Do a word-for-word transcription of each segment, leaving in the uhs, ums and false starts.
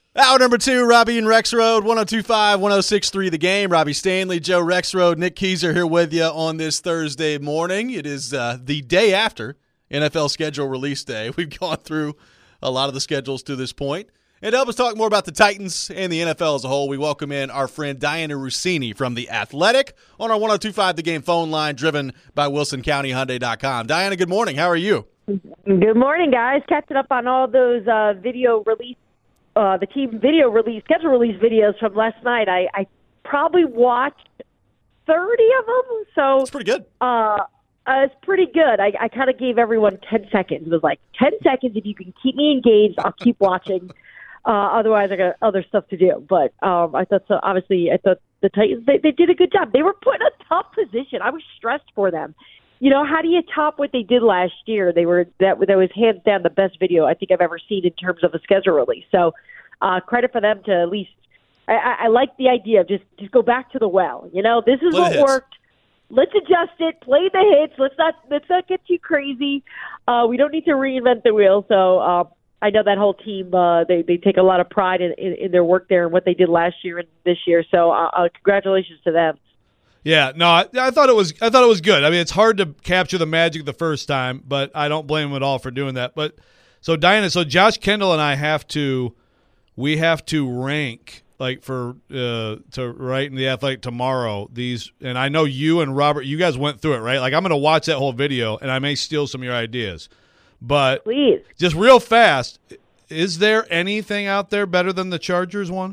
Hour number two, Robbie and Rexroad, one oh two point five, one oh six point three The Game. Robbie Stanley, Joe Rexroad, Nick Keyser here with you on this Thursday morning. It is uh, the day after N F L schedule release day. We've gone through a lot of the schedules to this point. And to help us talk more about the Titans and the N F L as a whole, we welcome in our friend Diana Russini from The Athletic on our one oh two point five The Game phone line, driven by Wilson County Hyundai dot com. Diana, good morning. How are you? Good morning, guys. Catching up on all those uh, video release, uh, the team video release, schedule release videos from last night. I, I probably watched thirty of them. So it's pretty good. Uh, uh, it's pretty good. I, I kind of gave everyone ten seconds. It was like, ten seconds. If you can keep me engaged, I'll keep watching. Uh, otherwise, I got other stuff to do. But um, I thought so. Obviously, I thought the Titans, they, they did a good job. They were put in a tough position. I was stressed for them. You know, how do you top what they did last year? They were that that was hands down the best video I think I've ever seen in terms of a schedule release. So, uh, credit for them to at least. I, I, I like the idea of just just go back to the well. You know, this is Play what hits. worked. Let's adjust it. Play the hits. Let's not let's not get too crazy. Uh, we don't need to reinvent the wheel. So. Uh, I know that whole team, uh, they, they take a lot of pride in, in, in their work there and what they did last year and this year. So uh, uh, congratulations to them. Yeah, no, I, I thought it was I thought it was good. I mean, it's hard to capture the magic the first time, but I don't blame them at all for doing that. But so Diana, so Josh Kendall and I have to we have to rank like for uh, to write in the Athletic tomorrow these, and I know you and Robert, you guys went through it, right? Like I'm going to watch that whole video, and I may steal some of your ideas. But Please. Just real fast, is there anything out there better than the Chargers one?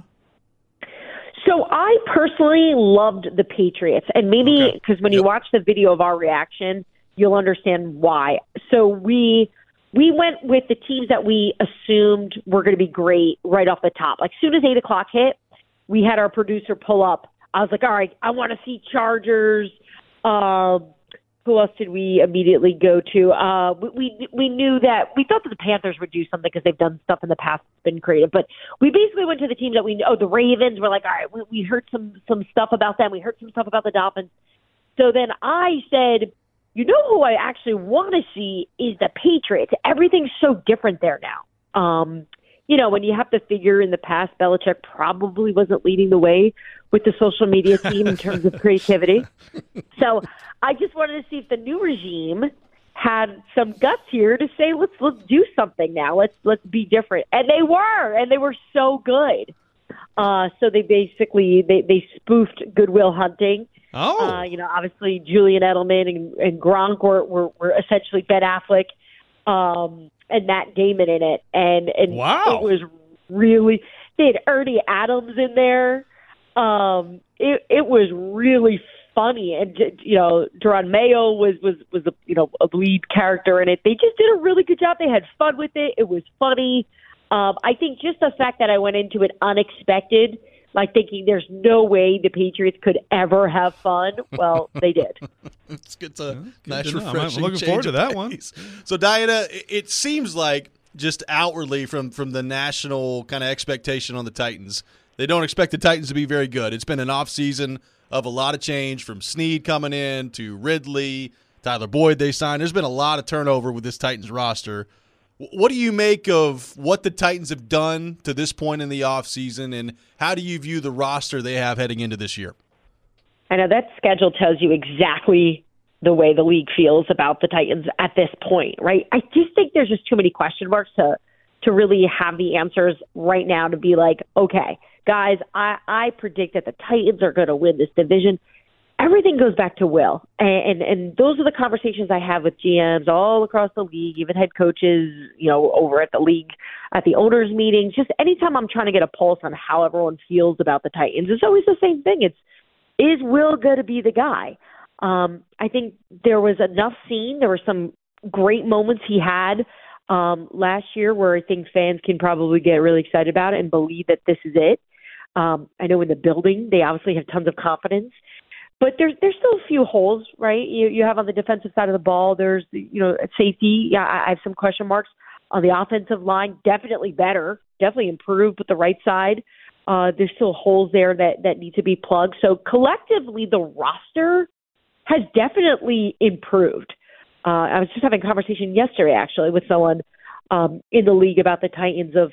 So I personally loved the Patriots, and maybe because Okay. when Yep. you watch the video of our reaction, you'll understand why. So we we went with the teams that we assumed were going to be great right off the top. Like soon as eight o'clock hit, we had our producer pull up. I was like, all right, I want to see Chargers. Um, Who else did we immediately go to? Uh, we, we we knew that we thought that the Panthers would do something because they've done stuff in the past that's been creative. But we basically went to the teams that we know. Oh, the Ravens. We're like, all right, we, we heard some some stuff about them. We heard some stuff about the Dolphins. So then I said, you know who I actually want to see is the Patriots. Everything's so different there now. Um, you know, when you have to figure in the past, Belichick probably wasn't leading the way with the social media team in terms of creativity. So I just wanted to see if the new regime had some guts here to say, let's let's do something now. Let's let's be different. And they were, and they were so good. Uh, so they basically they, they spoofed Good Will Hunting. Oh, Uh, you know, obviously Julian Edelman and, and Gronk were, were, were essentially Ben Affleck um, and Matt Damon in it. And, and Wow. it was really – they had Ernie Adams in there. Um, it, it was really funny. And, you know, Duran Mayo was, was, was a, you know, a lead character in it. They just did a really good job. They had fun with it. It was funny. Um, I think just the fact that I went into it unexpected – like thinking there's no way the Patriots could ever have fun. Well, they did. It's good to Yeah, good nice, to know. I'm refreshing. looking change forward to of that one. pace. So, Diana, it- it seems like just outwardly from from the national kind of expectation on the Titans, they don't expect the Titans to be very good. It's been an off season of a lot of change from Snead coming in to Ridley, Tyler Boyd they signed. There's been a lot of turnover with this Titans roster. What do you make of what the Titans have done to this point in the offseason, and how do you view the roster they have heading into this year? I know that schedule tells you exactly the way the league feels about the Titans at this point, right? I just think there's just too many question marks to to really have the answers right now to be like, okay, guys, I, I predict that the Titans are going to win this division. Everything goes back to Will. And, and and those are the conversations I have with G Ms all across the league, even head coaches, you know, over at the league, at the owners' meetings. Just anytime I'm trying to get a pulse on how everyone feels about the Titans, it's always the same thing. It's, is Will going to be the guy? Um, I think there was enough seen. There were some great moments he had um, last year where I think fans can probably get really excited about it and believe that this is it. Um, I know in the building, they obviously have tons of confidence. But there's there's still a few holes, right? You you have on the defensive side of the ball. There's you know at safety. Yeah, I have some question marks on the offensive line. Definitely better, definitely improved with the right side. Uh, there's still holes there that that need to be plugged. So collectively, the roster has definitely improved. Uh, I was just having a conversation yesterday actually with someone um, in the league about the Titans of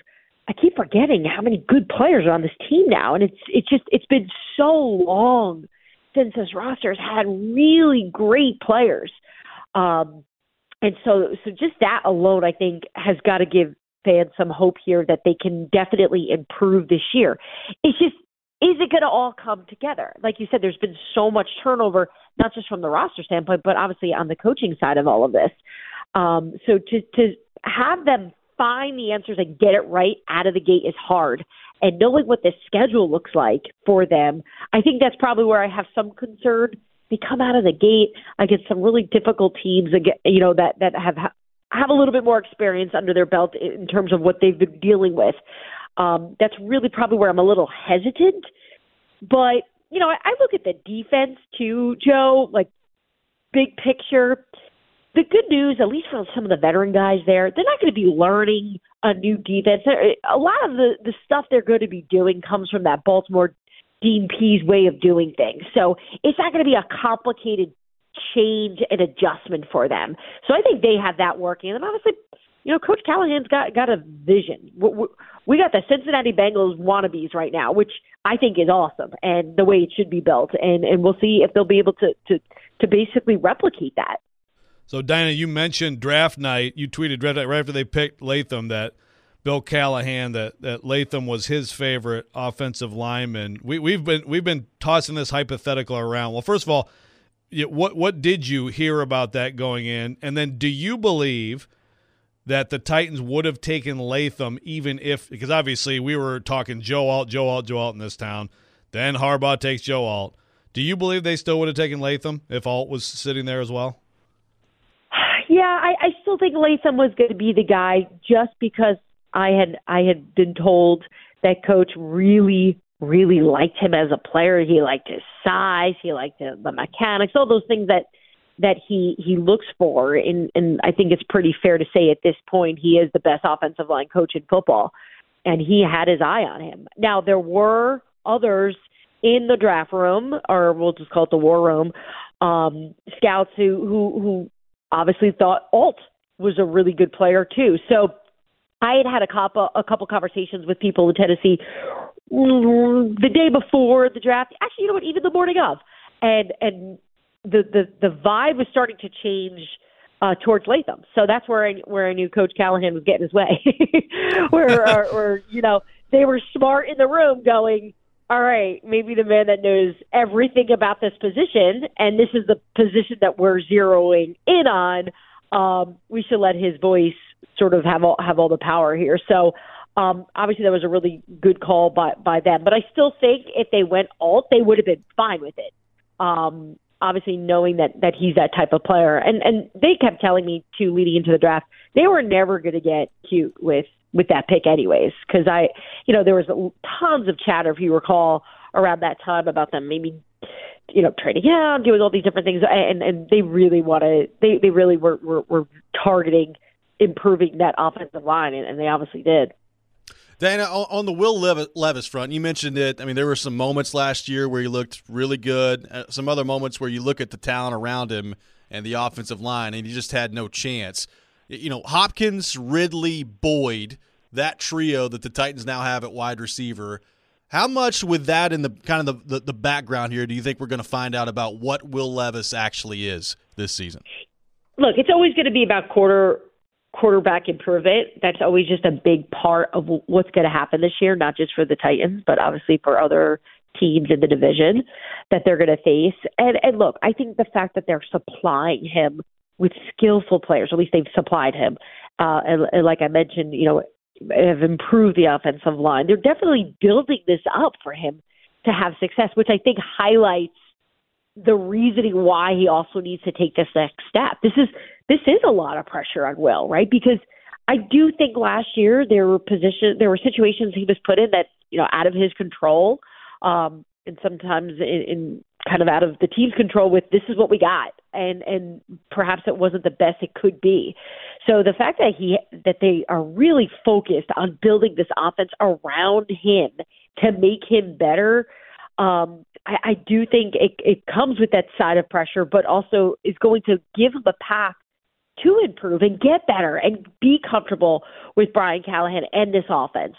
I keep forgetting how many good players are on this team now, and it's it's just it's been so long since this roster has had really great players, um, and so so just that alone, I think, has got to give fans some hope here that they can definitely improve this year. It's just, is it going to all come together? Like you said, there's been so much turnover, not just from the roster standpoint, but obviously on the coaching side of all of this. Um, so to to have them find the answers and get it right out of the gate is hard. And knowing what this schedule looks like for them, I think that's probably where I have some concern. They come out of the gate against some really difficult teams, you know, that, that have have a little bit more experience under their belt in terms of what they've been dealing with. Um, that's really probably where I'm a little hesitant. But, you know, I, I look at the defense too, Joe, like big picture. The good news, at least for some of the veteran guys there, they're not going to be learning a new defense. A lot of the, the stuff they're going to be doing comes from that Baltimore Dean Pease way of doing things. So it's not going to be a complicated change and adjustment for them. So I think they have that working. And obviously, you know, Coach Callahan's got, got a vision. We got the Cincinnati Bengals wannabes right now, which I think is awesome, and the way it should be built. And, and we'll see if they'll be able to, to, to basically replicate that. So, Dinah, you mentioned draft night. You tweeted draft night right after they picked Latham that Bill Callahan, that, that Latham was his favorite offensive lineman. We, we've been we've been tossing this hypothetical around. Well, first of all, what what did you hear about that going in? And then do you believe that the Titans would have taken Latham even if – because obviously we were talking Joe Alt, Joe Alt, Joe Alt in this town. Then Harbaugh takes Joe Alt. Do you believe they still would have taken Latham if Alt was sitting there as well? Yeah, I, I still think Latham was going to be the guy just because I had I had been told that Coach really, really liked him as a player. He liked his size. He liked the, the mechanics, all those things that that he, he looks for. And, and I think it's pretty fair to say at this point he is the best offensive line coach in football, and he had his eye on him. Now, there were others in the draft room, or we'll just call it the war room, um, scouts who, who, who obviously thought Alt was a really good player too. So I had had a couple, a couple conversations with people in Tennessee the day before the draft. Actually, you know what, even the morning of. And, and the, the, the vibe was starting to change uh, towards Latham. So that's where I, where I knew Coach Callahan was getting his way. where, or, or, you know, they were smart in the room going, all right, maybe the man that knows everything about this position, and this is the position that we're zeroing in on, um, we should let his voice sort of have all, have all the power here. So um, obviously that was a really good call by, by them. But I still think if they went Alt, they would have been fine with it. Um, obviously knowing that, that he's that type of player. And, and they kept telling me, too, leading into the draft, they were never going to get cute with with that pick anyways, because I, you know, there was tons of chatter, if you recall, around that time about them maybe, you know, trading down, doing all these different things, and and they really wanted, they, they really were, were, were targeting improving that offensive line, and, and they obviously did. Dana, on the Will Levis front, you mentioned it. I mean, there were some moments last year where he looked really good, some other moments where you look at the talent around him and the offensive line, and he just had no chance. You know, Hopkins, Ridley, Boyd, that trio that the Titans now have at wide receiver, how much with that in the kind of the, the, the background here do you think we're going to find out about what Will Levis actually is this season? Look, it's always going to be about quarter quarterback improvement. That's always just a big part of what's going to happen this year, not just for the Titans, but obviously for other teams in the division that they're going to face. And, and look, I think the fact that they're supplying him with skillful players, at least they've supplied him. Uh, and, and like I mentioned, you know, have improved the offensive line. They're definitely building this up for him to have success, which I think highlights the reasoning why he also needs to take this next step. This is, this is a lot of pressure on Will, right? Because I do think last year there were positions, there were situations he was put in that, you know, out of his control, um, and sometimes in, in kind of out of the team's control with this is what we got. And, and perhaps it wasn't the best it could be. So the fact that he, that they are really focused on building this offense around him to make him better, um, I, I do think it, it comes with that side of pressure, but also is going to give him a path to improve and get better and be comfortable with Brian Callahan and this offense.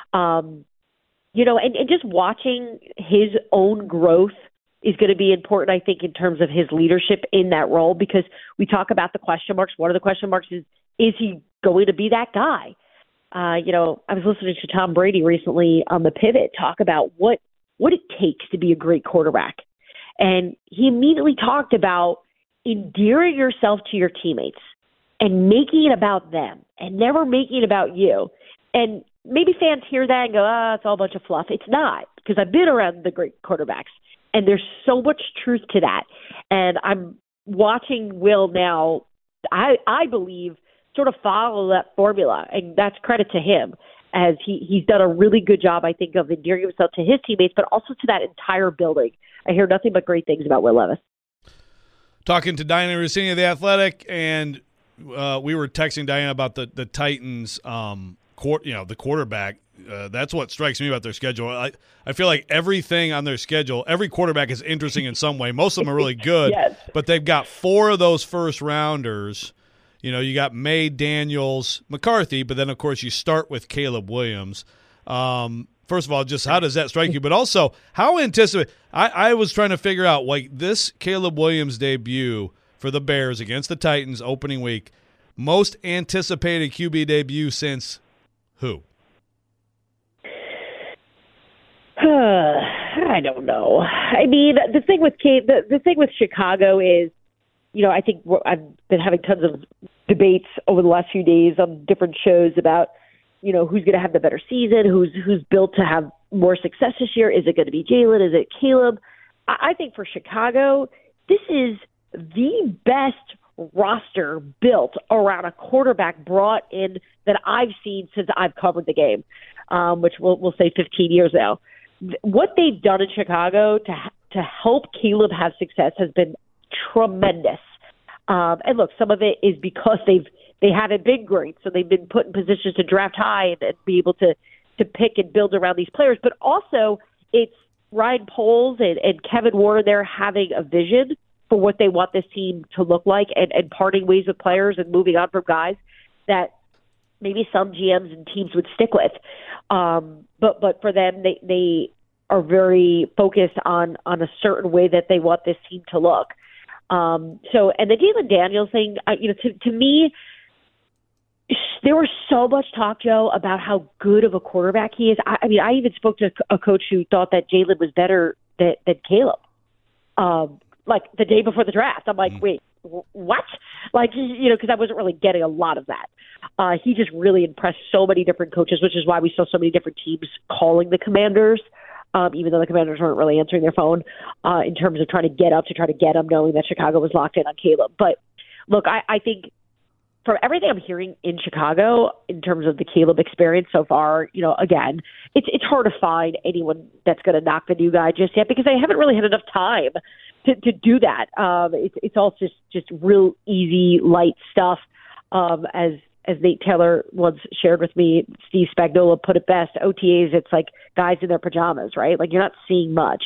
Um, you know, and, and just watching his own growth is going to be important, I think, in terms of his leadership in that role, because we talk about the question marks. One of the question marks is, is he going to be that guy? Uh, you know, I was listening to Tom Brady recently on the Pivot talk about what, what it takes to be a great quarterback. And he immediately talked about endearing yourself to your teammates and making it about them and never making it about you. And maybe fans hear that and go, ah, it's all a bunch of fluff. It's not, because I've been around the great quarterbacks, and there's so much truth to that. And I'm watching Will now, I, I believe, sort of follow that formula, and that's credit to him, as he, he's done a really good job, I think, of endearing himself to his teammates, but also to that entire building. I hear nothing but great things about Will Levis. Talking to Diana Rossini of The Athletic, and uh, we were texting Diana about the, the Titans, um, court, you know, the quarterback. Uh, that's what strikes me about their schedule. I, I feel like everything on their schedule, every quarterback is interesting in some way. Most of them are really good, Yes. but they've got four of those first-rounders. You know, you got May, Daniels, McCarthy, but then, of course, you start with Caleb Williams. Um, first of all, just how does that strike you? But also, how anticipate – I, I was trying to figure out, like, this Caleb Williams debut for the Bears against the Titans opening week, most anticipated Q B debut since who? I don't know. I mean, the thing with Kate, the, the thing with Chicago is, you know, I think I've been having tons of debates over the last few days on different shows about, you know, who's going to have the better season, who's who's built to have more success this year. Is it going to be Jalen? Is it Caleb? I, I think for Chicago, this is the best roster built around a quarterback brought in that I've seen since I've covered the game, um, which we'll, we'll say fifteen years now. What they've done in Chicago to to help Caleb have success has been tremendous. Um, and look, some of it is because they've they haven't been great, so they've been put in positions to draft high and, and be able to to pick and build around these players. But also, it's Ryan Poles and, and Kevin Warner there having a vision for what they want this team to look like, and, and parting ways with players and moving on from guys that maybe some G Ms and teams would stick with. Um, but but for them, they, they are very focused on, on a certain way that they want this team to look. Um, so, and the Jalen Daniels thing, uh, you know, to, to me, there was so much talk, Joe, about how good of a quarterback he is. I, I mean, I even spoke to a coach who thought that Jalen was better than, than Caleb. Um, like the day before the draft. I'm like, mm. wait, what? Like, you know, because I wasn't really getting a lot of that. Uh, he just really impressed so many different coaches, which is why we saw so many different teams calling the Commanders, um, even though the Commanders weren't really answering their phone uh, in terms of trying to get up to try to get him, knowing that Chicago was locked in on Caleb. But look, I, I think from everything I'm hearing in Chicago in terms of the Caleb experience so far, you know, again, it's it's hard to find anyone that's going to knock the new guy just yet, because they haven't really had enough time to, to do that. Um, it's it's all just, just real easy, light stuff. Um, as as Nate Taylor once shared with me, Steve Spagnuolo put it best, O T As, it's like guys in their pajamas, right? Like, you're not seeing much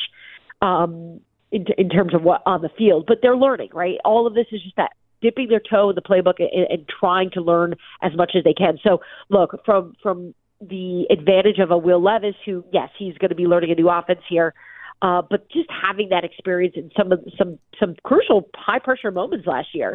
um, in, in terms of what on the field, but they're learning, right? All of this is just that dipping their toe in the playbook and, and trying to learn as much as they can. So, look, from from the advantage of a Will Levis, who, yes, he's going to be learning a new offense here, uh, but just having that experience in some of some some crucial high pressure moments last year,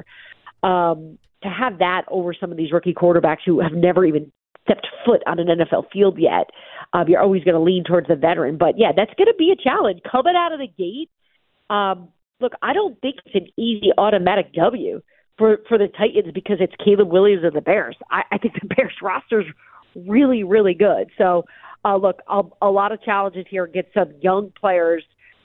um, to have that over some of these rookie quarterbacks who have never even stepped foot on an N F L field yet, um, you're always going to lean towards the veteran. But yeah, that's going to be a challenge coming out of the gate. Um, look, I don't think it's an easy automatic W for, for the Titans because it's Caleb Williams and the Bears. I, I think the Bears roster's really, really good. So, uh, look, a, a lot of challenges here against some young players,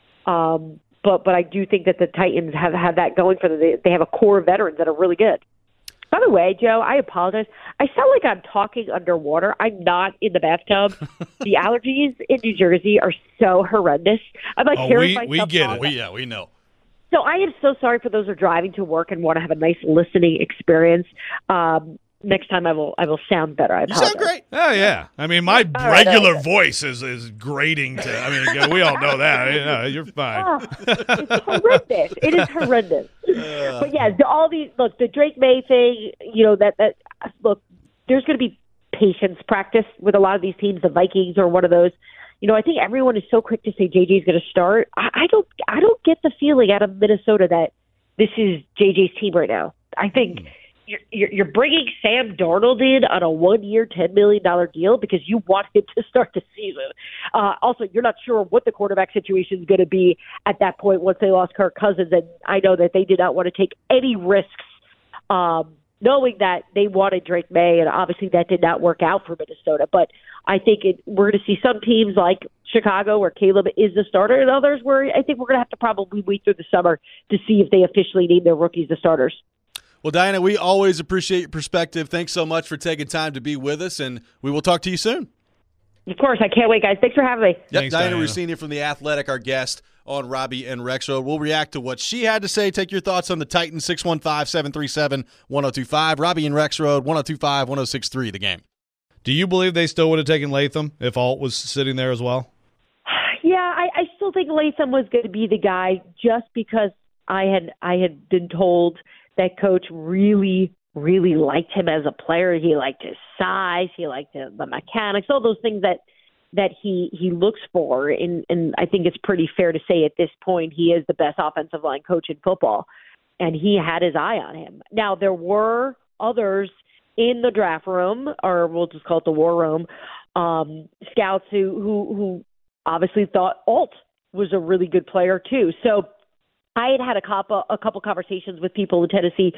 um, but but I do think that the Titans have, have that going for them. They, they have a core of veterans that are really good. By the way, Joe, I apologize. I sound like I'm talking underwater. I'm not in the bathtub. The allergies in New Jersey are so horrendous. I'm like oh, hearing we, myself. We get talk. it. We, yeah, we know. So I am so sorry for those who are driving to work and want to have a nice listening experience. Um, next time I will I will sound better. I apologize. You sound great. Oh, yeah. I mean, my all right, regular all right. voice is, is grating to, I mean, we all know that. You know, you're fine. Oh, it's horrendous. It is horrendous. Uh, but yeah, the, all these, look, the Drake May thing, you know, that, that look, there's going to be patience practice with a lot of these teams. The Vikings are one of those. You know, I think everyone is so quick to say J J's going to start. I, I don't, I don't get the feeling out of Minnesota that this is J J's team right now. I think mm. you're, you're you're bringing Sam Darnold in on a one-year, ten million dollars deal because you want him to start the season. Uh, also, you're not sure what the quarterback situation is going to be at that point once they lost Kirk Cousins, and I know that they did not want to take any risks. Um, knowing that they wanted Drake May, and obviously that did not work out for Minnesota. But I think it, we're going to see some teams like Chicago where Caleb is the starter, and others where I think we're going to have to probably wait through the summer to see if they officially name their rookies the starters. Well, Diana, we always appreciate your perspective. Thanks so much for taking time to be with us, and we will talk to you soon. Of course. I can't wait, guys. Thanks for having me. Yep, Thanks, Diana, Diana Russini from The Athletic, our guest on Robbie and Rexroad. We'll react to what she had to say. Take your thoughts on the Titans, six one five, seven three seven, one oh two five. Robbie and Rexroad, one oh two five, one oh six three, the game. Do you believe they still would have taken Latham if Alt was sitting there as well? Yeah, I, I still think Latham was going to be the guy just because I had I had been told that coach really, really liked him as a player. He liked his size. He liked the, the mechanics, all those things that that he, he looks for. And, and I think it's pretty fair to say at this point he is the best offensive line coach in football, and he had his eye on him. Now, there were others in the draft room, or we'll just call it the war room, um, scouts who, who, who obviously thought Alt was a really good player too. So I had had a couple, a couple conversations with people in Tennessee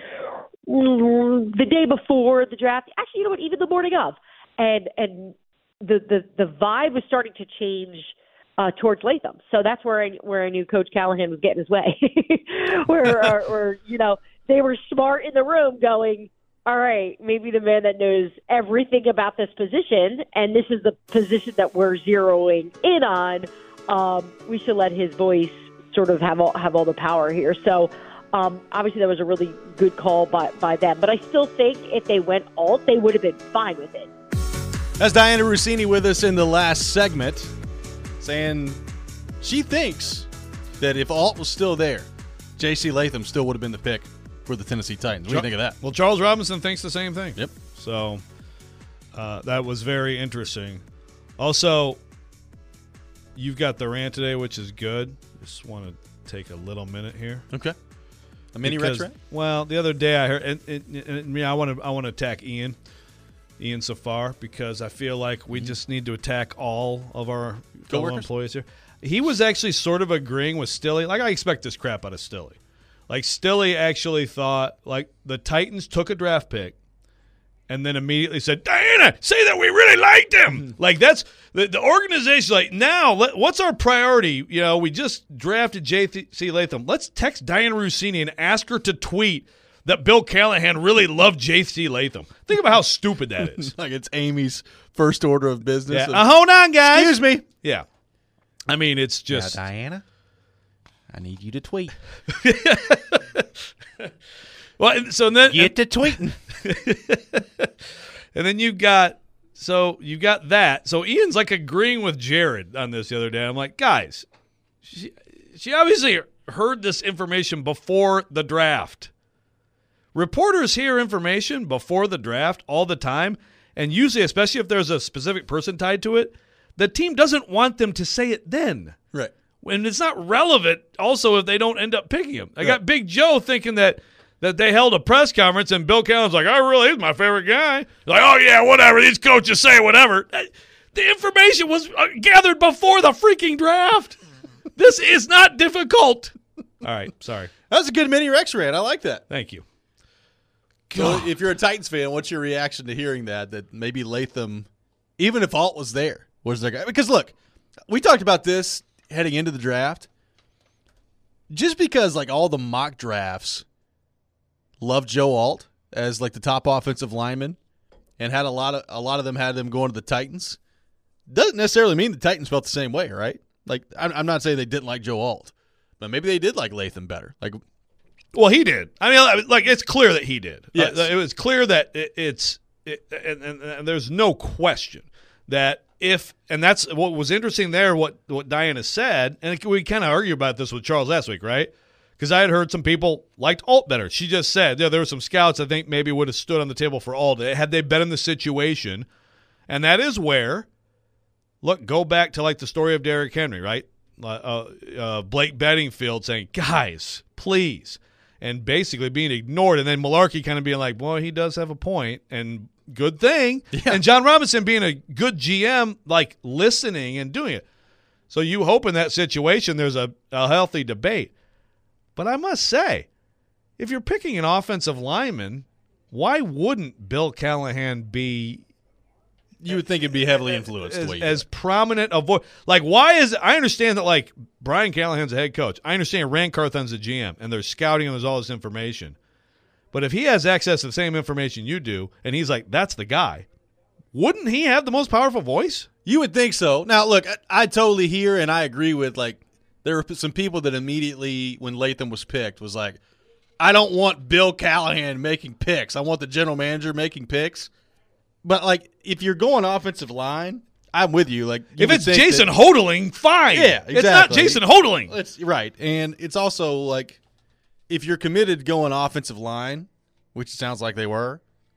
the day before the draft. Actually, you know what, even the morning of. And, and, The, the the vibe was starting to change uh, towards Latham, so that's where I where I knew Coach Callahan was getting his way. where, or, or you know, they were smart in the room, going, all right, maybe the man that knows everything about this position, and this is the position that we're zeroing in on. Um, we should let his voice sort of have all, have all the power here. So um, obviously that was a really good call by by them, but I still think if they went Alt, they would have been fine with it. That's Diana Russini with us in the last segment, saying she thinks that if Alt was still there, J C Latham still would have been the pick for the Tennessee Titans. What do you think of that? Well, Charles Robinson thinks the same thing. Yep. So uh, that was very interesting. Also, you've got the rant today, which is good. Just want to take a little minute here. Okay. A mini because, retro? Well, the other day I heard, and, and, and, and I want to I want to attack Ian. Ian Safar, because I feel like we just need to attack all of our fellow employees here. He was actually sort of agreeing with Stilley. Like, I expect this crap out of Stilley. Like, Stilley actually thought, like, the Titans took a draft pick and then immediately said, Diana, say that we really liked him. Like, that's the, the organization. Like, now, let, what's our priority? You know, we just drafted J C Latham. Let's text Diana Russini and ask her to tweet that Bill Callahan really loved J C Latham. Think about how stupid that is. Like it's Amy's first order of business. Yeah. Uh, hold on, guys. Excuse me. Yeah. I mean, it's just. Now, Diana, I need you to tweet. Well, so then. Get to tweeting. And then you've got. So you've got that. So Ian's like agreeing with Jared on this the other day. I'm like, guys, she, she obviously heard this information before the draft. Reporters hear information before the draft all the time, and usually, especially if there's a specific person tied to it, the team doesn't want them to say it then. Right. And it's not relevant also if they don't end up picking him. I right. got Big Joe thinking that that they held a press conference and Bill Callahan's like, I really is my favorite guy. Like, oh, yeah, whatever. These coaches say whatever. The information was gathered before the freaking draft. This is not difficult. All right, sorry. That was a good mini Rex rant. I like that. Thank you. So if you're a Titans fan, what's your reaction to hearing that, that maybe Latham, even if Alt was there, was their guy? Because, look, we talked about this heading into the draft. Just because, like, all the mock drafts loved Joe Alt as, like, the top offensive lineman and had a lot of a lot of them had them going to the Titans, doesn't necessarily mean the Titans felt the same way, right? Like, I'm, I'm not saying they didn't like Joe Alt, but maybe they did like Latham better. Like, Well, he did. I mean, like, it's clear that he did. Yes. Uh, it was clear that it, it's it, and, and, and there's no question that if – and that's what was interesting there, what, what Diana said, and we kind of argued about this with Charles last week, right? Because I had heard some people liked Alt better. She just said, yeah, there were some scouts I think maybe would have stood on the table for Alt. Had they been in the situation And that is where, look, go back to like the story of Derrick Henry, right? Uh, uh, Blake Bedingfield saying, guys, please. And basically being ignored. And then Malarkey kind of being like, well, he does have a point, and good thing. Yeah. And John Robinson being a good G M, like listening and doing it. So you hope in that situation there's a, a healthy debate. But I must say, if you're picking an offensive lineman, why wouldn't Bill Callahan be You would think it'd be heavily influenced. as, the way you as do it. prominent a voice? Like, why is – I understand that, like, Brian Callahan's a head coach. I understand Rand Carthon's a G M, and there's scouting and there's all this information. But if he has access to the same information you do, and he's like, that's the guy, wouldn't he have the most powerful voice? You would think so. Now, look, I, I totally hear and I agree with, like, there were some people that immediately, when Latham was picked, was like, I don't want Bill Callahan making picks. I want the general manager making picks. But, like, if you're going offensive line, I'm with you. Like, you If would it's think Jason that, Hodling, fine. Yeah, It's not exactly. Jason Hodling. It's right. And it's also, like, if you're committed to going offensive line, which it sounds like they were,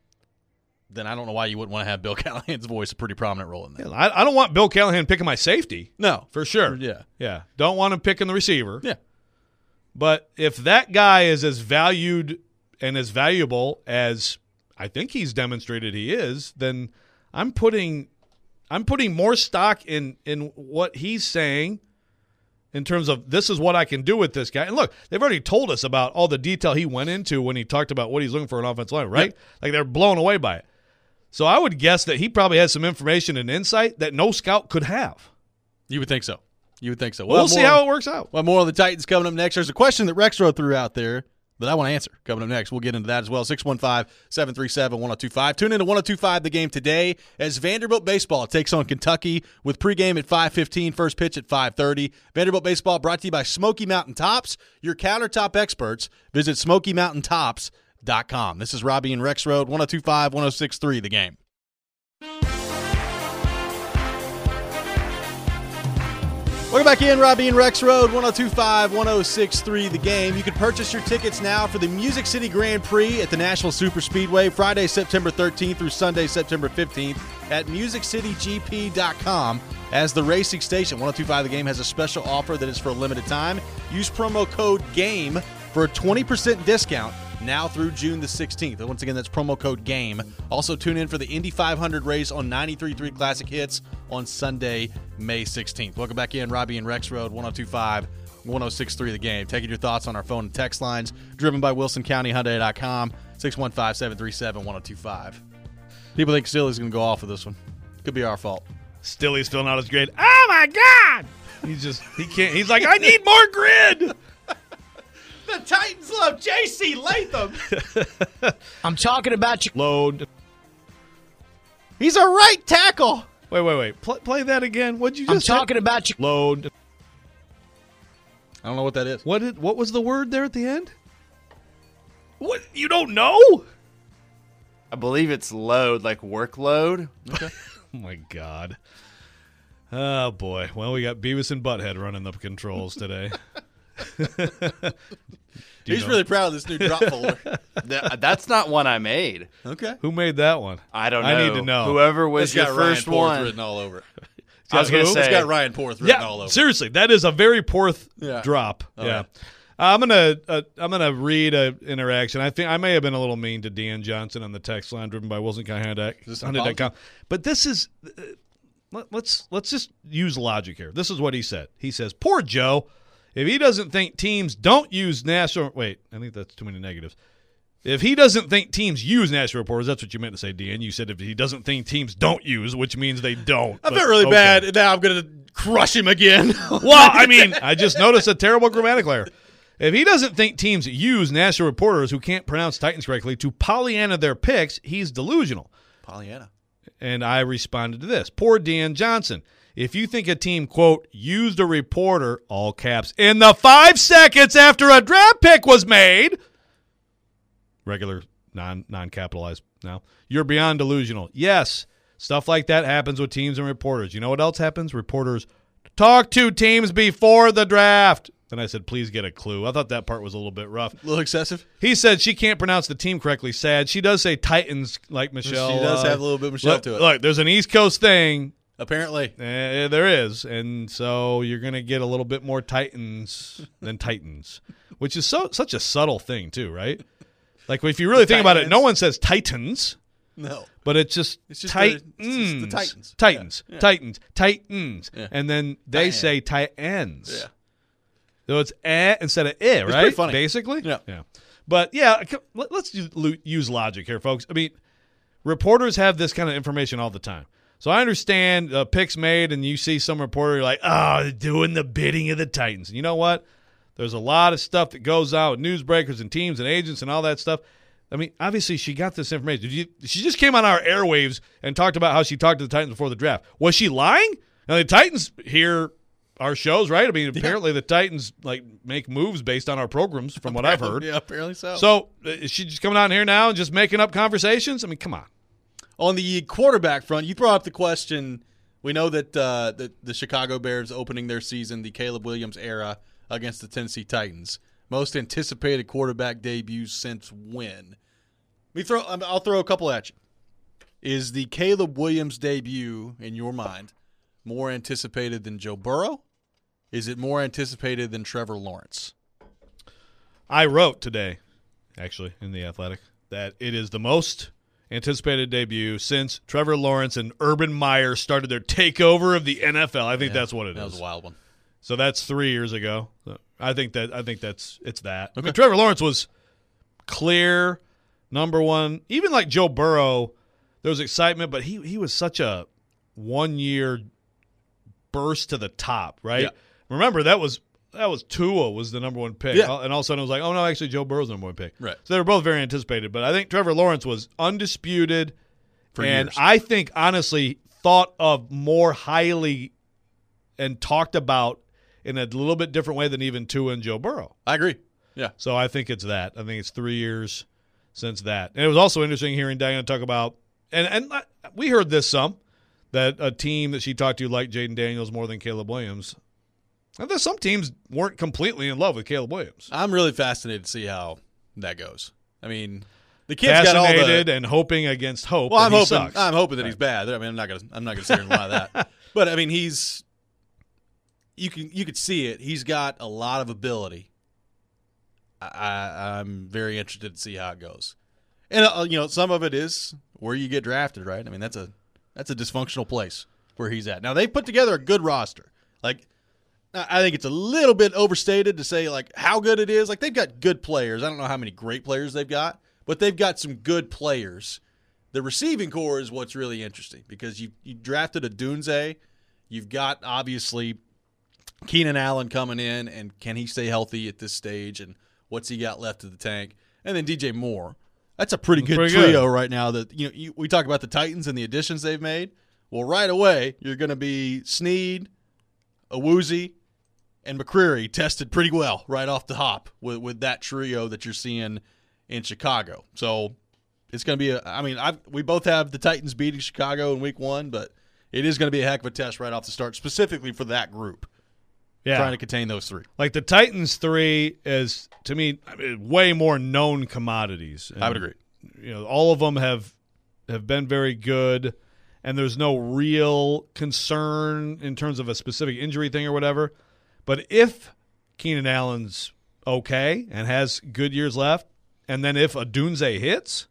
then I don't know why you wouldn't want to have Bill Callahan's voice a pretty prominent role in that. I, I don't want Bill Callahan picking my safety. No. For sure. Yeah. Yeah. Don't want him picking the receiver. Yeah. But if that guy is as valued and as valuable as I think he's demonstrated he is, then I'm putting I'm putting more stock in in what he's saying in terms of this is what I can do with this guy. And look, they've already told us about all the detail he went into when he talked about what he's looking for in an offensive line, right? Yep. Like they're blown away by it. So I would guess that he probably has some information and insight that no scout could have. You would think so. You would think so. We'll, we'll see more how on, it works out. Well, more on the Titans coming up next. There's a question that Rexro threw out there that I want to answer coming up next. We'll get into that as well. six one five, seven three seven, one oh two five. Tune in to one oh two five The Game today as Vanderbilt Baseball takes on Kentucky with pregame at five fifteen, first pitch at five thirty. Vanderbilt Baseball brought to you by Smoky Mountain Tops, your countertop experts. Visit smoky mountain tops dot com. This is Robbie and Rex Road, one oh two five, one oh six three The Game. Welcome back in, Robbie and Rex Road, one oh two five, one oh six three The Game. You can purchase your tickets now for the Music City Grand Prix at the Nashville Super Speedway, Friday, September thirteenth through Sunday, September fifteenth at music city g p dot com. As the racing station, one oh two five The Game has a special offer that is for a limited time. Use promo code GAME for a twenty percent discount now through June the sixteenth. And once again, that's promo code GAME. Also, tune in for the Indy five hundred race on ninety-three point three Classic Hits on Sunday, May sixteenth. Welcome back in, Robbie and Rex Road, one oh two five, one oh six three The Game. Taking your thoughts on our phone and text lines, driven by wilson county hyundai dot com, six one five, seven three seven, one oh two five. People think Steely's going to go off with this one. Could be our fault. Stilly's filling out his grade. Oh, my God! He's just, he can't, he's like, I need more grid! The Titans love J C Latham. I'm talking about you. Load. He's a right tackle. Wait, wait, wait. Play, play that again. What'd you I'm just talking about you. Load. I don't know what that is. What did, what was the word there at the end? What? You don't know? I believe it's load, like workload. Okay. Oh, my God. Oh, boy. Well, we got Beavis and Butthead running the controls today. He's know? really proud of this new drop folder. Th- That's not one I made. Okay. Who made that one? I don't know. I need to know. Whoever was It's your got first Ryan Porth one. written all over it. I was going to Who? say. It's got Ryan Porth written Yeah, all over it. seriously, that is a very poor th- Yeah. drop. Oh, yeah. yeah. Uh, I'm gonna uh, I'm gonna read a interaction. I think I may have been a little mean to Dan Johnson on the text line driven by Wilson County this an Hyundai dot com. But this is uh, let, let's let's just use logic here. This is what he said. He says, "Poor Joe. If he doesn't think teams don't use national wait, I think that's too many negatives. If he doesn't think teams use national reporters, that's what you meant to say, Dan. You said if he doesn't think teams don't use, which means they don't. I But, felt really okay. bad, and now I'm going to crush him again. Well, I mean, I just noticed a terrible grammatical error. If he doesn't think teams use national reporters who can't pronounce Titans correctly to Pollyanna their picks, he's delusional." Pollyanna. And I responded to this. Poor Dan Johnson. If you think a team, quote, used a reporter, all caps, in the five seconds after a draft pick was made, regular, non, non-capitalized now, you're beyond delusional. Yes, stuff like that happens with teams and reporters. You know what else happens? Reporters talk to teams before the draft. Then I said, please get a clue. I thought that part was a little bit rough. A little excessive. He said she can't pronounce the team correctly. Sad. She does say Titans like Michelle. She does uh, have a little bit of Michelle look, to it. Look, there's an East Coast thing. Apparently. Uh, there is. And so you're going to get a little bit more Titans than Titans, which is so such a subtle thing too, right? Like if you really think about it, no one says Titans. No. But it's just, It's just Titans. the- it's just the Titans. Titans. Yeah. Yeah. Titans. Titans. Yeah. And then they Titans. say Titans. Yeah. So it's eh instead of eh, right? pretty funny. Basically? Yeah. Yeah. But yeah, c- let- let's use use logic here, folks. I mean, reporters have this kind of information all the time. So I understand uh, picks made, and you see some reporter you're like, oh, they're doing the bidding of the Titans. And you know what? There's a lot of stuff that goes out with newsbreakers and teams and agents and all that stuff. I mean, obviously she got this information. Did you, she just came on our airwaves and talked about how she talked to the Titans before the draft. Was she lying? Now the Titans hear our shows, right? I mean, apparently the Titans like make moves based on our programs, from what I've heard. Yeah, apparently so. So uh, is she just coming out here now and just making up conversations? I mean, come on. On the quarterback front, you brought up the question. We know that uh, the, the Chicago Bears opening their season, the Caleb Williams era, against the Tennessee Titans. Most anticipated quarterback debuts since when? We throw. I'll throw a couple at you. Is the Caleb Williams debut, in your mind, more anticipated than Joe Burrow? Is it more anticipated than Trevor Lawrence? I wrote today, actually, in The Athletic, that it is the most anticipated debut since Trevor Lawrence and Urban Meyer started their takeover of the N F L. I think Yeah, that's what it that is. was a wild one. So that's three years ago. So I think that I think that's it's that. I mean, Trevor Lawrence was clear number one. Even like Joe Burrow, there was excitement, but he he was such a one year burst to the top, right? Yeah. Remember that was that was Tua was the number one pick, Yeah. and all of a sudden it was like, oh no, actually Joe Burrow's the number one pick. Right. So they were both very anticipated, but I think Trevor Lawrence was undisputed, For and years. I think honestly thought of more highly and talked about in a little bit different way than even Tua and Joe Burrow. I agree. Yeah. So I think it's that. I think it's three years since that. And it was also interesting hearing Diana talk about, and, and we heard this some, that a team that she talked to liked Jaden Daniels more than Caleb Williams. And there's some teams weren't completely in love with Caleb Williams. I'm really fascinated to see how that goes. I mean, the kid's got all Fascinated the. and hoping against hope. Well, that I'm he hoping. sucks. I'm hoping that he's bad. I mean, I'm not gonna. I'm not gonna sit here and lie to that. But I mean, he's. You can. You could see it. He's got a lot of ability. I, I'm very interested to see how it goes. And uh, you know, some of it is where you get drafted, right? I mean, that's a that's a dysfunctional place where he's at. Now they put together a good roster. Like, I think it's a little bit overstated to say like how good it is. Like they've got good players. I don't know how many great players they've got, but they've got some good players. The receiving core is what's really interesting because you you drafted a Dunze. You've got obviously Keenan Allen coming in, and can he stay healthy at this stage? And what's he got left of the tank? And then D J Moore. That's a pretty good Pretty trio good. right now. That you know, you, we talk about the Titans and the additions they've made. Well, right away you're going to be Snead, Awuzie, and McCreary tested pretty well right off the hop with with that trio that you're seeing in Chicago. So it's going to be a. I mean, I've, we both have the Titans beating Chicago in Week One, but it is going to be a heck of a test right off the start, specifically for that group. Yeah. Trying to contain those three. Like the Titans three is, to me, I mean, way more known commodities. And, I would agree. You know, all of them have have been very good, and there's no real concern in terms of a specific injury thing or whatever. But if Keenan Allen's okay and has good years left, and then if Adunze hits,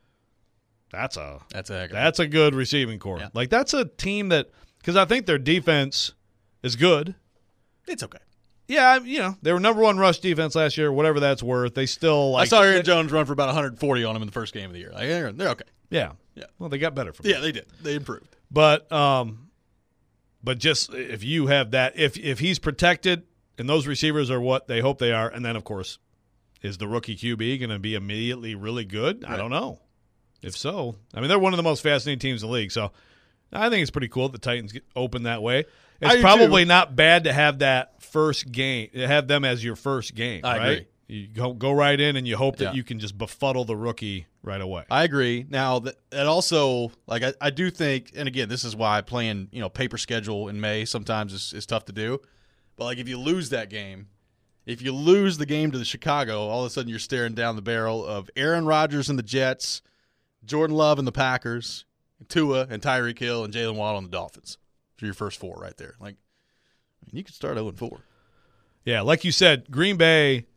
that's a That's a heck of a that's a good receiving core. Yeah. Like that's a team that, because I think their defense is good. It's okay. Yeah, you know, they were number one rush defense last year, whatever that's worth. They still like I saw Aaron Jones run for about one hundred forty on him in the first game of the year. Like, they're, they're okay. Yeah. Yeah. Well, they got better from Yeah, they did. They improved. But um but just if you have that, if if he's protected and those receivers are what they hope they are, and then of course, is the rookie Q B going to be immediately really good? I Right. don't know. If so, I mean, they're one of the most fascinating teams in the league. So I think it's pretty cool that the Titans get open that way. I It's do probably too. not bad to have that first game, have them as your first game, I right? agree. You go go right in and you hope that Yeah. you can just befuddle the rookie right away. I agree. Now that and also like I, I do think, and again, this is why playing you know paper schedule in May sometimes is, is tough to do. But like if you lose that game, if you lose the game to the Chicago, all of a sudden you're staring down the barrel of Aaron Rodgers and the Jets, Jordan Love and the Packers, Tua and Tyreek Hill and Jalen Waddle and the Dolphins for your first four right there. Like, you could start oh and four. Yeah, like you said, Green Bay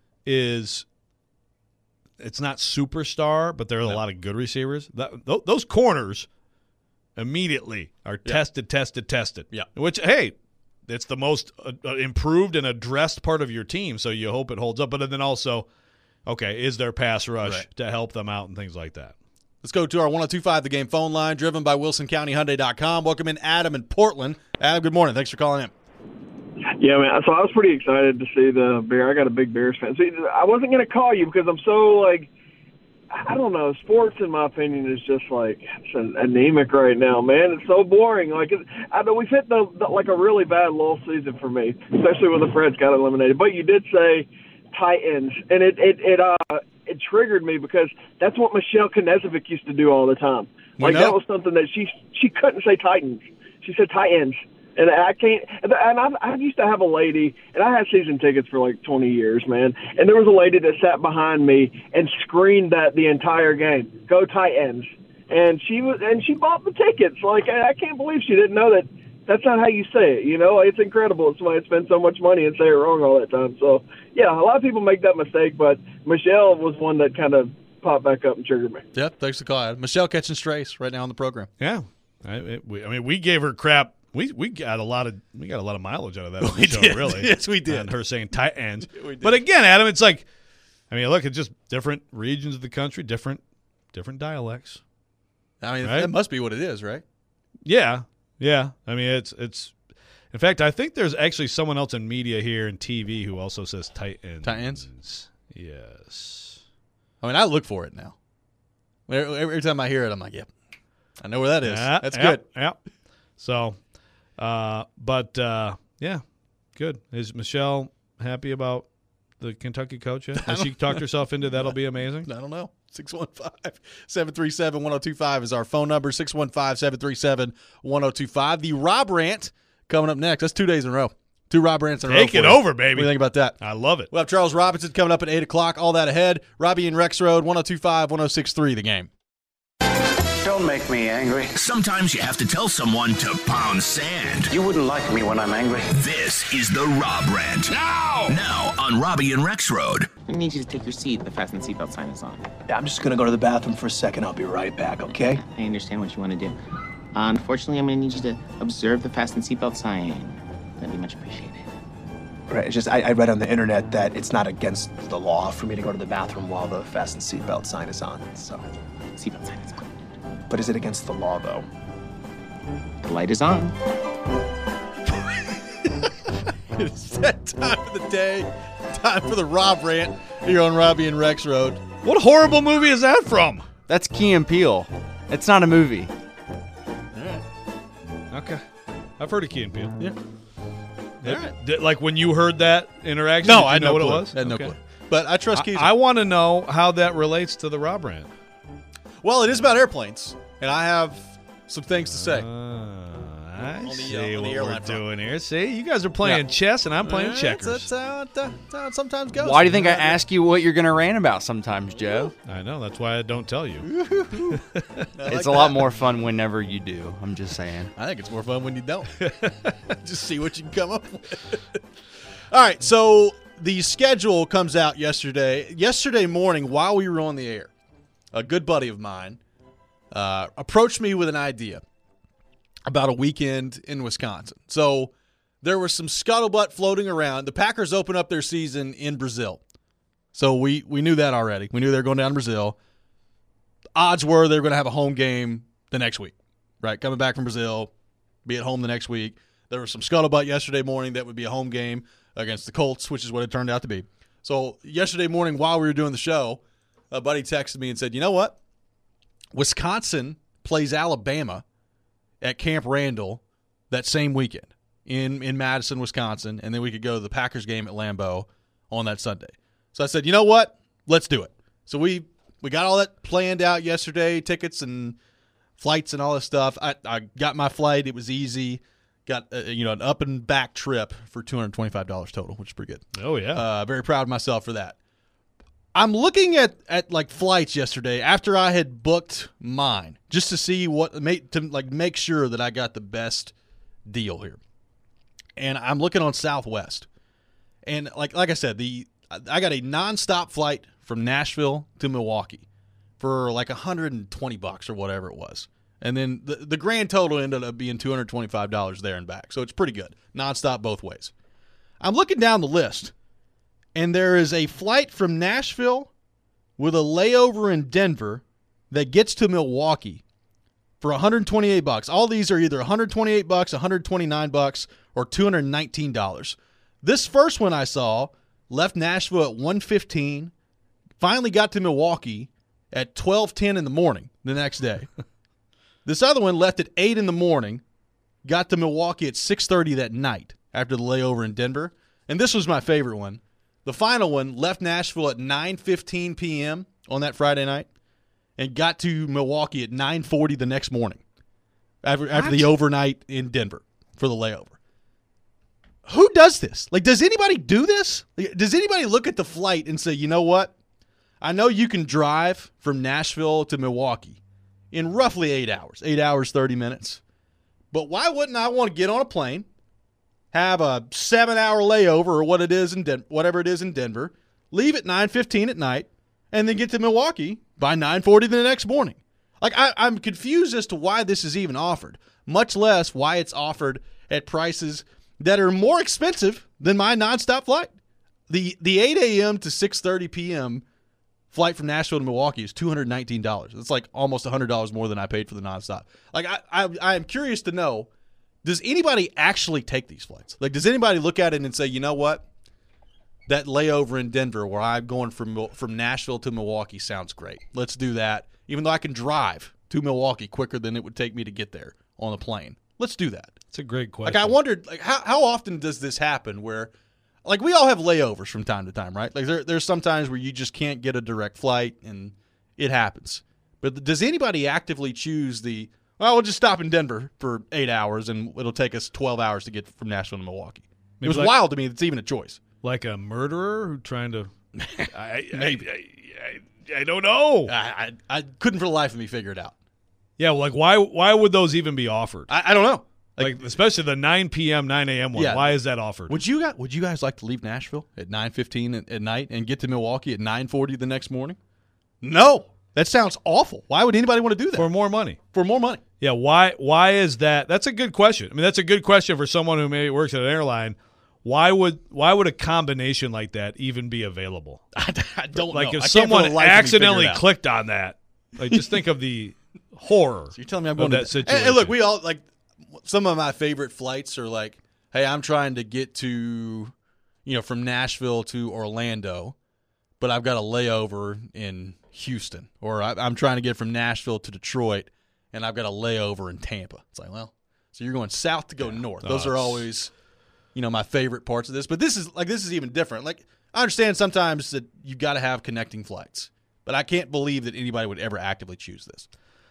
is it's not superstar, but there are a No. lot of good receivers. That, th- those corners immediately are Yeah. tested, tested, tested. Yeah. Which, hey, it's the most uh, uh, improved and addressed part of your team, so you hope it holds up. But then also, okay, is there pass rush Right. to help them out and things like that? Let's go to our one oh two five The Game phone line, driven by Wilson County Hyundai dot com. Welcome in Adam in Portland. Adam, good morning. Thanks for calling in. Yeah, man. So I was pretty excited to see the Bear. I got a big Bears fan. See, I wasn't going to call you because I'm so, like, I don't know. Sports, in my opinion, is just, like, it's anemic right now, man. It's so boring. Like, it, I know we've hit, the, the, like, a really bad lull season for me, especially when the Preds got eliminated. But you did say Titans, and it, it, it, uh, it triggered me because that's what Michelle Knezovic used to do all the time. We Like, know. that was something that she she couldn't say Titans. She said Titans. And I can't. And I, I used to have a lady, and I had season tickets for like twenty years, man. And there was a lady that sat behind me and screamed that the entire game, "Go Titans!" And she was, and she bought the tickets. Like, I can't believe she didn't know that. That's not how you say it. You know, it's incredible. It's somebody spend so much money and say it wrong all that time. So, yeah, a lot of people make that mistake, but Michelle was one that kind of popped back up and triggered me. Yep, thanks for the call, Adam. Michelle catching strays right now on the program. Yeah, I, it, we, I mean, we gave her crap. We we got a lot of we got a lot of mileage out of that on the We show, did. really. Yes, we did. And her saying tight ends. We did. But again, Adam, it's like, I mean, look, it's just different regions of the country, different different dialects. I mean, Right? that must be what it is, right? Yeah, yeah. I mean, it's it's. In fact, I think there's actually someone else in media here in T V who also says tight ends. Tight ends? Yes. I mean, I look for it now. Every, every time I hear it, I'm like, yep, I know where that is. Yeah, That's yeah, good. Yeah. So, uh, but uh, yeah, good. Is Michelle happy about the Kentucky coach yet? Has she talked herself into that'll be amazing? I don't know. six one five, seven three seven, one oh two five is our phone number, six one five, seven three seven, one oh two five. The Rob Rant coming up next. That's two days in a row. Two Rob Rants in a row. Take for it you. over, What baby. do you think about that? I love it. We'll have Charles Robinson coming up at eight o'clock. All that ahead. Robbie and Rex Road, one oh two five, one oh six three, The Game. Don't make me angry. Sometimes you have to tell someone to pound sand. You wouldn't like me when I'm angry. This is the Rob Rant. Now! Now on Robbie and Rex Road. I need you to take your seat. The fasten seatbelt sign is on. Yeah, I'm just gonna go to the bathroom for a second. I'll be right back, okay? I understand what you want to do. Uh, unfortunately, I'm going to need you to observe the fasten seatbelt sign. That'd be much appreciated. Right, it's just I, I read on the internet that it's not against the law for me to go to the bathroom while the fasten seatbelt sign is on. So, Seatbelt sign is on. but is it against the law though? The light is on. It's that time of the day. Time for the Rob Rant here on Robbie and Rex Road. What horrible movie is that from? That's Key and Peele. It's not a movie. Okay. I've heard of Key and Peele. Yeah. Did- All right. did- like when you heard that interaction, No, did you I had know no what clue. it was? I had no Okay. clue. But I trust Keith. I, I want to know how that relates to the Rob Rant. Well, it is about airplanes, and I have some things to say. Uh, I the, uh, see on the what we're airline front. doing here. See, you guys are playing Yeah. chess, and I'm playing That's- checkers. That's how, it, uh, that's how it sometimes goes. Why do you think I ask you what you're going to rant about sometimes, Joe? I know. That's why I don't tell you. I like It's a lot that. more fun whenever you do. I'm just saying. I think it's more fun when you don't. Just see what you can come up with. All right, so the schedule comes out yesterday. Yesterday morning, while we were on the air, a good buddy of mine uh, approached me with an idea about a weekend in Wisconsin. So there was some scuttlebutt floating around. The Packers open up their season in Brazil. So we, we knew that already. We knew they were going down to Brazil. Odds were they were going to have a home game the next week, right? Coming back from Brazil, be at home the next week. There was some scuttlebutt yesterday morning that would be a home game against the Colts, which is what it turned out to be. So yesterday morning while we were doing the show, a buddy texted me and said, you know what? Wisconsin plays Alabama at Camp Randall that same weekend in, in Madison, Wisconsin, and then we could go to the Packers game at Lambeau on that Sunday. So I said, you know what? Let's do it. So we we got all that planned out yesterday, tickets and flights and all this stuff. I, I got my flight. It was easy. got uh, you know an up and back trip for two hundred twenty-five dollars total, which is pretty good. Oh yeah, uh, very proud of myself for that. I'm looking at, at like flights yesterday after I had booked mine just to see what make to like make sure that I got the best deal here. And I'm looking on Southwest, and like like I said, the I got a nonstop flight from Nashville to Milwaukee for like one hundred twenty bucks or whatever it was, and then the the grand total ended up being two hundred twenty-five dollars there and back. So it's pretty good, nonstop both ways. I'm looking down the list. And there is a flight from Nashville with a layover in Denver that gets to Milwaukee for one hundred twenty-eight bucks. All these are either one hundred twenty-eight bucks, one hundred twenty-nine bucks, or two hundred nineteen dollars. This first one I saw left Nashville at one fifteen, finally got to Milwaukee at twelve ten in the morning the next day. This other one left at eight in the morning, got to Milwaukee at six thirty that night after the layover in Denver. And this was my favorite one. The final one left Nashville at nine fifteen p.m. on that Friday night and got to Milwaukee at nine forty the next morning after, after the overnight in Denver for the layover. Who does this? Like, does anybody do this? Does anybody look at the flight and say, you know what? I know you can drive from Nashville to Milwaukee in roughly eight hours, eight hours, thirty minutes. But why wouldn't I want to get on a plane, have a seven-hour layover or what it is in Den- whatever it is in Denver, leave at nine fifteen at night, and then get to Milwaukee by nine forty the next morning? Like, I, I'm confused as to why this is even offered, much less why it's offered at prices that are more expensive than my nonstop flight. The the eight a.m. to six thirty p.m. flight from Nashville to Milwaukee is two hundred nineteen dollars. It's like almost one hundred dollars more than I paid for the nonstop. Like, I, I, I am curious to know, does anybody actually take these flights? Like, does anybody look at it and say, you know what? That layover in Denver where I'm going from from Nashville to Milwaukee sounds great. Let's do that, even though I can drive to Milwaukee quicker than it would take me to get there on a plane. Let's do that. It's a great question. Like, I wondered, like, how, how often does this happen where, like, we all have layovers from time to time, right? Like, there, there's some times where you just can't get a direct flight, and it happens. But does anybody actively choose the, well, we'll just stop in Denver for eight hours, and it'll take us twelve hours to get from Nashville to Milwaukee? Maybe it was like, wild to me it's even a choice. Like a murderer who trying to I, Maybe. I, I, I, I don't know. I, I I couldn't for the life of me figure it out. Yeah, well, like why why would those even be offered? I, I don't know. Like, like especially the nine p.m., nine a.m. one. Yeah. Why is that offered? Would you guys, would you guys like to leave Nashville at nine fifteen at, at night and get to Milwaukee at nine forty the next morning? No. That sounds awful. Why would anybody want to do that? For more money. For more money. Yeah, why Why is that? That's a good question. I mean, that's a good question for someone who maybe works at an airline. Why would why would a combination like that even be available? I, I don't like know. Like if someone accidentally clicked on that, like just think of the horror. So you're telling me I'm going of to that situation. And, and look, we all like some of my favorite flights are like, hey, I'm trying to get to, you know, from Nashville to Orlando, but I've got a layover in Houston, or I, I'm trying to get from Nashville to Detroit, and I've got a layover in Tampa. It's like, well, so you're going south to go yeah. north. Those oh, are always, you know, my favorite parts of this. But this is like this is even different. Like, I understand sometimes that you've got to have connecting flights, but I can't believe that anybody would ever actively choose this.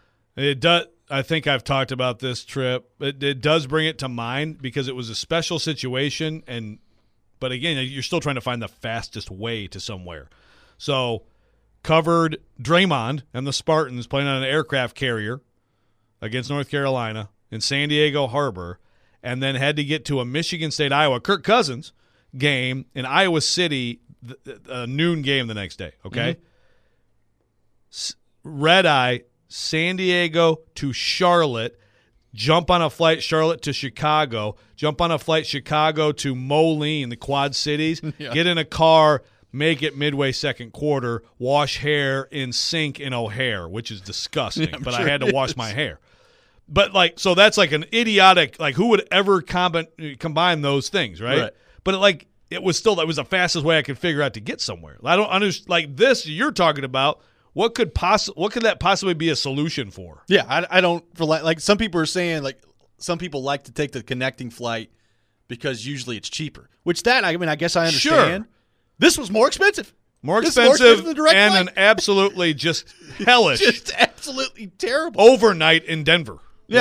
It does. I think I've talked about this trip. It, it does bring it to mind because it was a special situation, and but again, you're still trying to find the fastest way to somewhere. So, covered Draymond and the Spartans playing on an aircraft carrier against North Carolina in San Diego Harbor, and then had to get to a Michigan State Iowa Kirk Cousins game in Iowa City, a noon game the next day. Okay, mm-hmm. Red Eye. San Diego to Charlotte, jump on a flight Charlotte to Chicago, jump on a flight Chicago to Moline, the Quad Cities, yeah. Get in a car, make it midway second quarter, wash hair in sink in O'Hare, which is disgusting, yeah, but sure I had to wash is. my hair. But, like, so that's like an idiotic, like, who would ever combi- combine those things, right? right? But, it, like, it was still, that was the fastest way I could figure out to get somewhere. I don't understand, like, this you're talking about. What could poss- What could that possibly be a solution for? Yeah, I, I don't for like like some people are saying like some people like to take the connecting flight because usually it's cheaper. Which that I mean I guess I understand. Sure. This was more expensive, more expensive, more expensive than direct and flight. An absolutely just hellish, just absolutely terrible overnight in Denver. Yeah,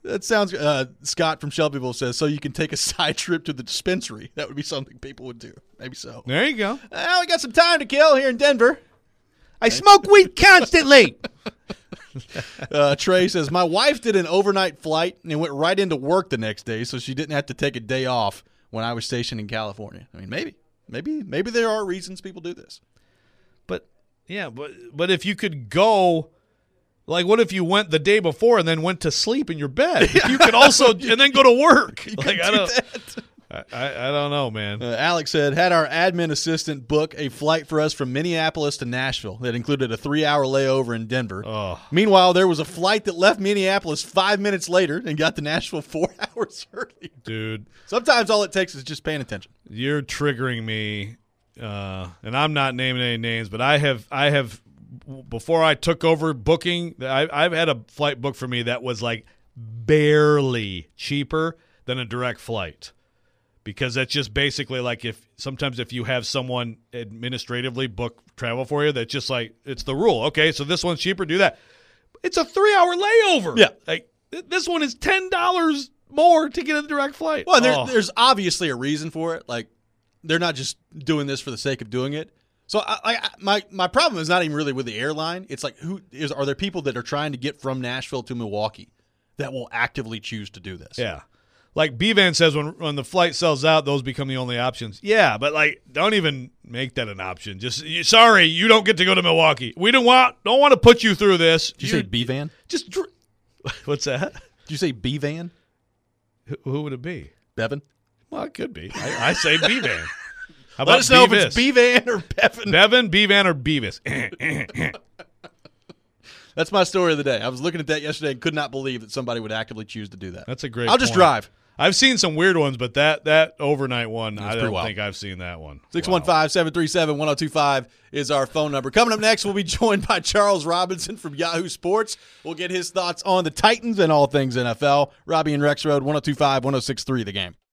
That sounds. Uh, Scott from Shelbyville says, so you can take a side trip to the dispensary. That would be something people would do. Maybe so. There you go. Well, we got some time to kill here in Denver. I smoke weed constantly. uh, Trey says, my wife did an overnight flight and went right into work the next day, so she didn't have to take a day off when I was stationed in California. I mean, maybe. Maybe maybe there are reasons people do this. But, yeah, but but if you could go, like what if you went the day before and then went to sleep in your bed? You could also, and then go to work. You like, could I do don't, that. I, I, I don't know, man. Uh, Alex said, had our admin assistant book a flight for us from Minneapolis to Nashville that included a three-hour layover in Denver. Oh. Meanwhile, there was a flight that left Minneapolis five minutes later and got to Nashville four hours early. Dude. Sometimes all it takes is just paying attention. You're triggering me, uh, and I'm not naming any names, but I have, I have, before I took over booking, I, I've had a flight booked for me that was like barely cheaper than a direct flight. Because that's just basically like if sometimes if you have someone administratively book travel for you, that's just like it's the rule. Okay, so this one's cheaper, do that. It's a three-hour layover. Yeah, like this one is ten dollars more to get a direct flight. Well, there, oh. there's obviously a reason for it. Like they're not just doing this for the sake of doing it. So I, I, my my problem is not even really with the airline. It's like who is are there people that are trying to get from Nashville to Milwaukee that will actively choose to do this? Yeah. Like B-Van says, when when the flight sells out, those become the only options. Yeah, but like, don't even make that an option. Just you, sorry, you don't get to go to Milwaukee. We don't want don't want to put you through this. Did you, you say B-Van? Just dr- what's that? Did you say B-Van? Who, who would it be? Bevan? Well, it could be. I, I say B-Van. How Let us know Beavis? If it's B-Van or Bevan. Bevan, B-Van, or Beavis. That's my story of the day. I was looking at that yesterday and could not believe that somebody would actively choose to do that. That's a great I'll just point. drive. I've seen some weird ones, but that that overnight one, That's I don't wild. think I've seen that one. six one five, seven three seven, one oh two five is our phone number. Coming up next, we'll be joined by Charles Robinson from Yahoo Sports. We'll get his thoughts on the Titans and all things N F L. Robbie and Rex Road, one oh two five, one oh six three, The Game.